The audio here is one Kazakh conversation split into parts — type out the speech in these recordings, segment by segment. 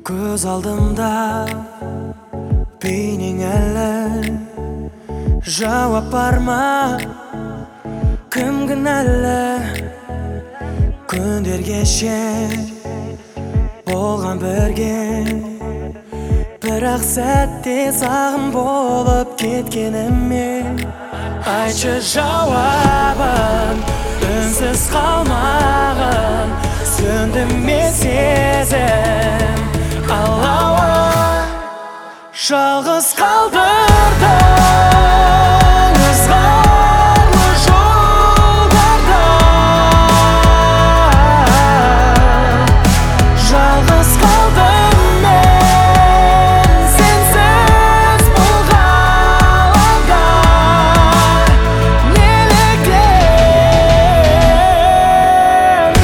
Көз алдымда бейнең әлі, жауап бар ма? Кім кінәлі? Күндер кеше болған бірге, бірақ сәтте сағым болып кеткеніме. Айтшы жауабын, үнсіз қалмағын, сөндім мен сезім алауын. Жалғыз қалдырдың ызғарлы жолдарда, жалғыз қалдым мен сенсіз бұл ғаламда. Неліктен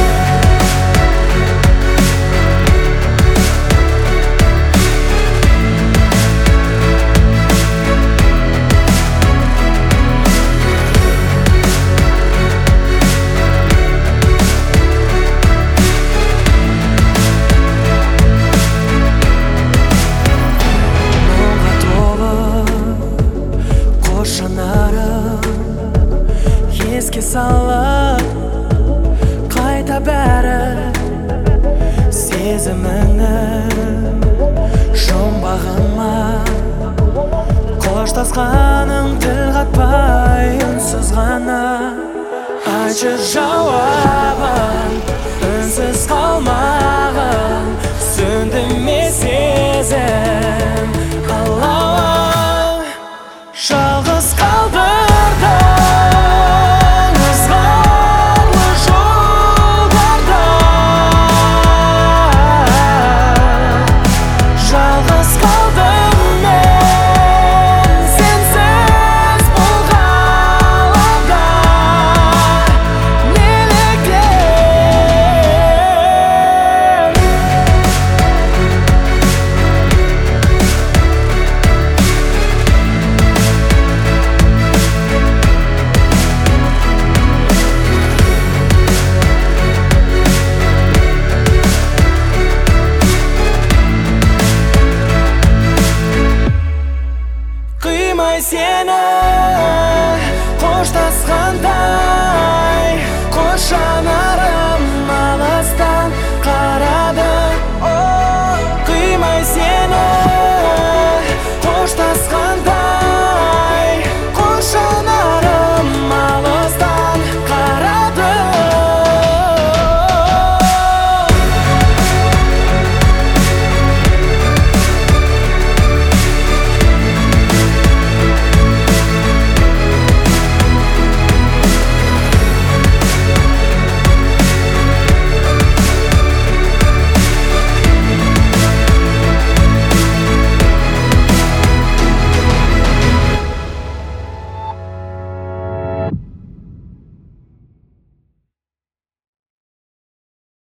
еске салып қайта бәрі сезіміңнің жұмбағыма. Қоштасқаның тіл қатпай үнсіз ғана. Айтшы жауабын, үнсіз қалмағын, сөндім мен сезім алауын. Жалғыз қалдырдың ызғарлы жолдарда, жалғыз қалдым мен сенсіз бұл ғаламда. Неліктен қимай сені қоштасқандай, қош жанар